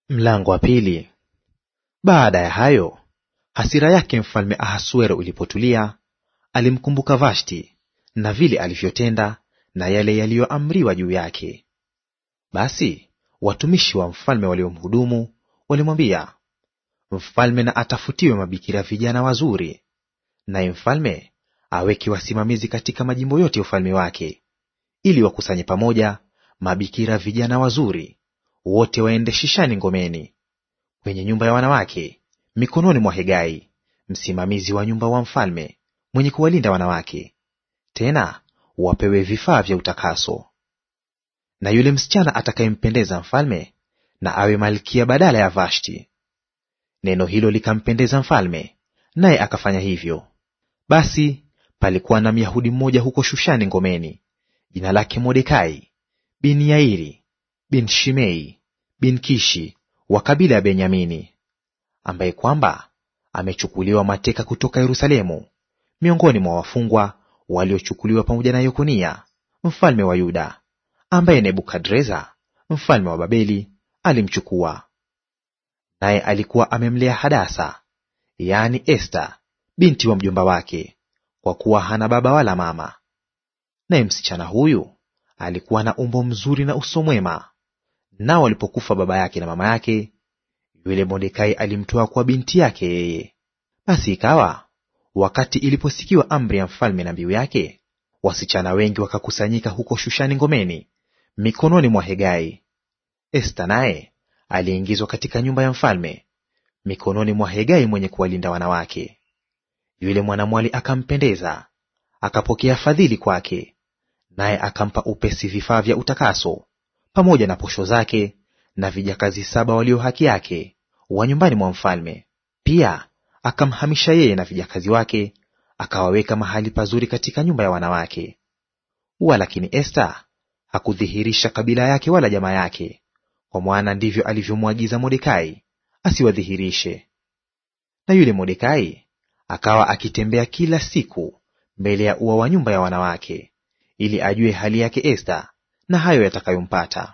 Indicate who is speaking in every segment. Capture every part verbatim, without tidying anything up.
Speaker 1: Mlango wa pili. Baada ya hayo, hasira yake mfalme Ahasuero ilipotulia, alimkumbuka Vashti na vile alivyotenda na yale yaliyoamriwa juu yake. Basi watumishi wa mfalme waliomhudumu walimwambia, mfalme na atafutiwe mabikira vijana wazuri, naye mfalme aweke wasimamizi katika majimbo yote ya ufalme wake, ili wakusanye pamoja mabikira vijana wazuri, wote waende Shishani ngomeni, kwenye nyumba ya wanawake, mikononi mwa Hegai, msimamizi wa nyumba wa mfalme, mwenye kuwalinda wanawake; tena wapewe vifaa vya utakaso. Na yule msichana atakayempendeza mfalme na awe malkia badala ya Vashti. Neno hilo likampendeza mfalme, naye akafanya hivyo. Basi palikuwa na Myahudi mmoja huko Shushani ngomeni, jina lake Mordekai bin Yairi bin Shimei bin Kishi wa kabila ya Benyamini, ambaye kwamba amechukuliwa mateka kutoka Yerusalemu, miongoni mwa wafungwa waliochukuliwa pamoja na Yekonia mfalme wa Yuda, ambaye Nebukadreza mfalme wa Babeli alimchukua. Naye alikuwa amemlea Hadasa, yaani Esta, binti wa mjomba wake, kwa kuwa hana baba wala mama. Naye msichana huyu alikuwa na umbo mzuri na uso mwema. Nao walipokufa baba yake na mama yake, yule Mordekai alimtoa kwa binti yake yeye. Basi ikawa wakati iliposikiwa amri ya mfalme na mbiu yake, wasichana wengi wakakusanyika huko Shushani ngomeni, mikononi mwa Hegai. Esta naye aliingizwa katika nyumba ya mfalme, mikononi mwa Hegai mwenye kuwalinda wanawake. Yule mwanamwali akampendeza, akapokea fadhili kwake, naye akampa upesi vifaa vya utakaso, pamoja na posho zake na vijakazi saba walio haki yake wa nyumbani mwa mfalme. Pia akamhamisha yeye na vijakazi wake, akawaweka mahali pazuri katika nyumba ya wanawake. Walakini Esta hakudhihirisha kabila yake wala jamaa yake, kwa maana ndivyo alivyomwagiza Mordekai asiwadhihirishe. Na yule Mordekai akawa akitembea kila siku mbele ya ua wa nyumba ya wanawake, ili ajue hali yake Esta na hayo yatakayompata.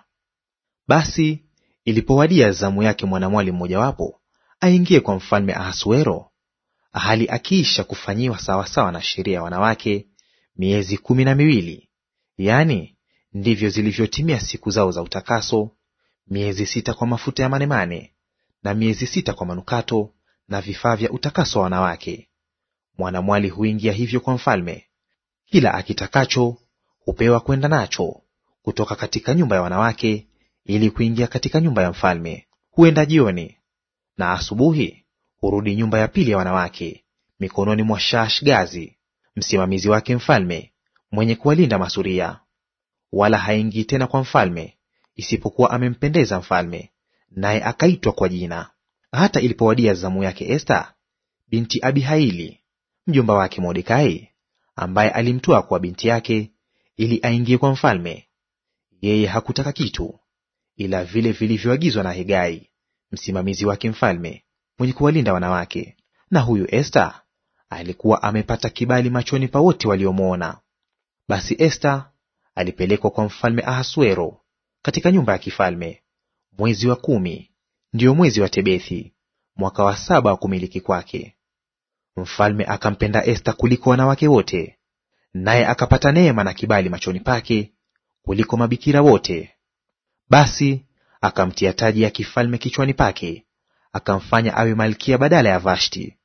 Speaker 1: Basi ilipowadia zamu yake mwanamwali mmojawapo aingie kwa mfalme Ahasuero, hali akiisha kufanyiwa sawasawa na sheria ya wanawake miezi kumi na miwili, yaani ndivyo zilivyotimia siku zao za utakaso, miezi sita kwa mafuta ya manemane, na miezi sita kwa manukato na vifaa vya utakaso wa wanawake. Mwanamwali huingia hivyo kwa mfalme, kila akitakacho hupewa kwenda nacho kutoka katika nyumba ya wanawake ili kuingia katika nyumba ya mfalme. Huenda jioni, na asubuhi hurudi nyumba ya pili ya wanawake, mikononi mwa Shaashgazi msimamizi wake mfalme, mwenye kuwalinda masuria. Wala haingii tena kwa mfalme isipokuwa amempendeza mfalme, naye akaitwa kwa jina. Hata ilipowadia zamu yake Esta binti Abihaili mjomba wake Mordekai, ambaye alimtoa kwa binti yake ili aingie kwa mfalme, yeye hakutaka kitu ila vile vilivyoagizwa na Hegai msimamizi wake mfalme, mwenye kuwalinda wanawake. Na huyu Esta alikuwa amepata kibali machoni pa wote waliomwona. Basi Esta alipelekwa kwa mfalme Ahasuero katika nyumba ya kifalme mwezi wa kumi, ndiyo mwezi wa Tebethi, mwaka wa saba wa kumiliki kwake. Mfalme akampenda Esta kuliko wanawake wote, naye akapata neema na kibali machoni pake kuliko mabikira wote. Basi akamtia taji ya kifalme kichwani pake, akamfanya awe malkia badala ya Vashti.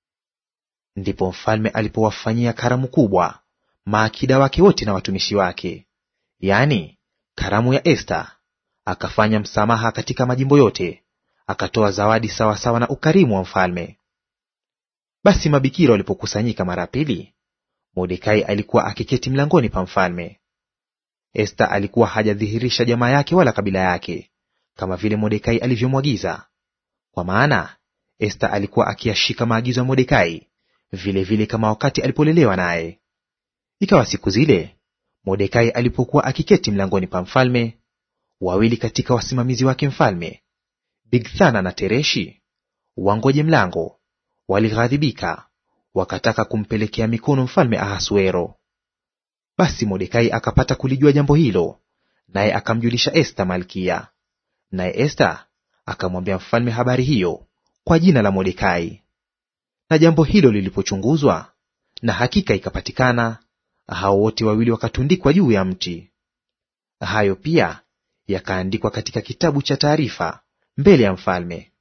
Speaker 1: Ndipo mfalme alipowafanyia karamu kubwa maakida wake wote na watumishi wake, yaani karamu ya Esta, akafanya msamaha katika majimbo yote, akatoa zawadi sawasawa na ukarimu wa mfalme. Basi mabikira walipokusanyika mara pili, Mordekai alikuwa akiketi mlangoni pa mfalme. Esta alikuwa hajadhihirisha jamaa yake wala kabila yake, kama vile Mordekai alivyomwagiza, kwa maana Esta alikuwa akiyashika maagizo ya Mordekai vile vile kama wakati alipolelewa naye. Ikawa siku zile Mordekai alipokuwa akiketi mlangoni pa mfalme, wawili katika wasimamizi wake mfalme, Bigthana na Tereshi, wangoje mlango, walighadhibika, wakataka kumpelekea mikono mfalme Ahasuero. Basi Mordekai akapata kulijua jambo hilo, naye akamjulisha Esta malkia. Naye Esta akamwambia mfalme habari hiyo kwa jina la Mordekai. Na jambo hilo lilipochunguzwa na hakika ikapatikana, hao wote wawili wakatundikwa juu ya mti. Hayo pia yakaandikwa katika kitabu cha taarifa mbele ya mfalme.